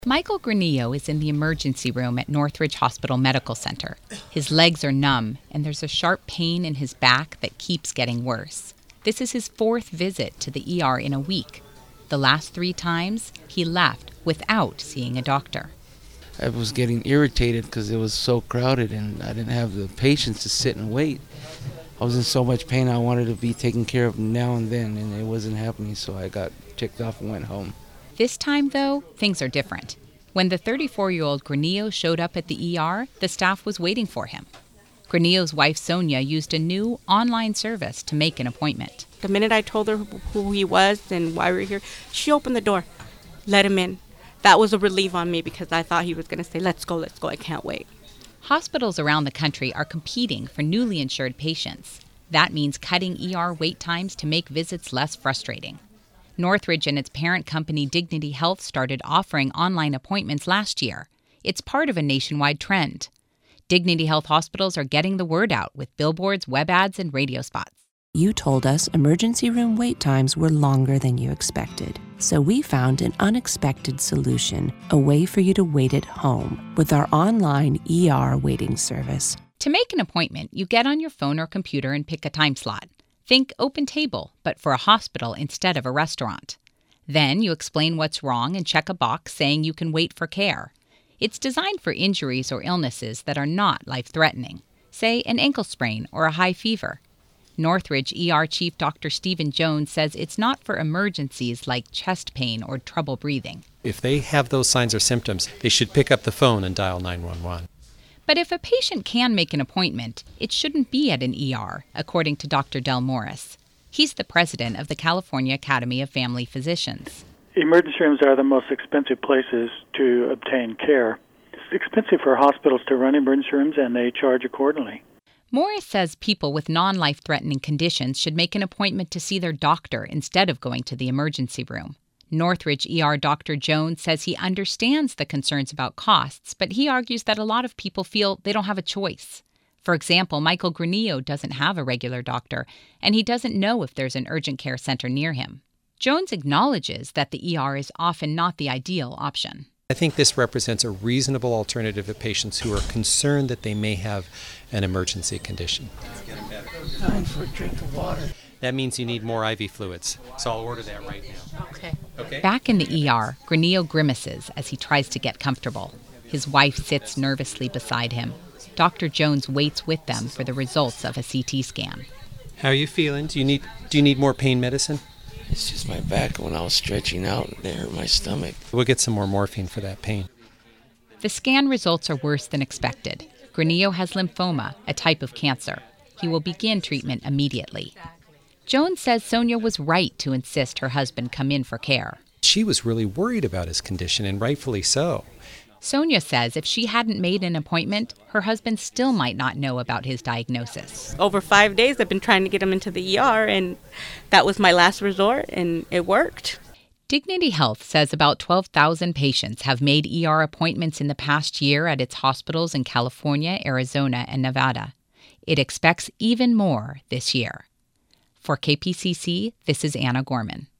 Michael Granillo is in the emergency room at Northridge Hospital Medical Center. His legs are numb, and there's a sharp pain in his back that keeps getting worse. This is his fourth visit to the ER in a week. The last 3 times, he left without seeing a doctor. I was getting irritated because it was so crowded and I didn't have the patience to sit and wait. I was in so much pain, I wanted to be taken care of now and then, and it wasn't happening, so I got ticked off and went home. This time, though, things are different. When the 34-year-old Granillo showed up at the ER, the staff was waiting for him. Granillo's wife, Sonia, used a new online service to make an appointment. The minute I told her who he was and why we were here, she opened the door, let him in. That was a relief on me because I thought he was going to say, let's go, I can't wait. Hospitals around the country are competing for newly insured patients. That means cutting ER wait times to make visits less frustrating. Northridge and its parent company Dignity Health started offering online appointments last year. It's part of a nationwide trend. Dignity Health hospitals are getting the word out with billboards, web ads, and radio spots. You told us emergency room wait times were longer than you expected. So we found an unexpected solution, a way for you to wait at home with our online ER waiting service. To make an appointment, you get on your phone or computer and pick a time slot. Think open table, but for a hospital instead of a restaurant. Then you explain what's wrong and check a box saying you can wait for care. It's designed for injuries or illnesses that are not life-threatening, say an ankle sprain or a high fever. Northridge ER Chief Dr. Stephen Jones says it's not for emergencies like chest pain or trouble breathing. If they have those signs or symptoms, they should pick up the phone and dial 911. But if a patient can make an appointment, it shouldn't be at an ER, according to Dr. Del Morris. He's the president of the California Academy of Family Physicians. Emergency rooms are the most expensive places to obtain care. It's expensive for hospitals to run emergency rooms, and they charge accordingly. Morris says people with non-life-threatening conditions should make an appointment to see their doctor instead of going to the emergency room. Northridge ER Dr. Jones says he understands the concerns about costs, but he argues that a lot of people feel they don't have a choice. For example, Michael Granillo doesn't have a regular doctor, and he doesn't know if there's an urgent care center near him. Jones acknowledges that the ER is often not the ideal option. I think this represents a reasonable alternative to patients who are concerned that they may have an emergency condition. Time for a drink of water. That means you need more IV fluids, so I'll order that right now. Okay. Back in the ER, Granillo grimaces as he tries to get comfortable. His wife sits nervously beside him. Dr. Jones waits with them for the results of a CT scan. How are you feeling? Do you need more pain medicine? It's just my back. When I was stretching out, it hurt my stomach. We'll get some more morphine for that pain. The scan results are worse than expected. Granillo has lymphoma, a type of cancer. He will begin treatment immediately. Jones says Sonia was right to insist her husband come in for care. She was really worried about his condition, and rightfully so. Sonia says if she hadn't made an appointment, her husband still might not know about his diagnosis. Over 5 days, I've been trying to get him into the ER, and that was my last resort, and it worked. Dignity Health says about 12,000 patients have made ER appointments in the past year at its hospitals in California, Arizona, and Nevada. It expects even more this year. For KPCC, this is Anna Gorman.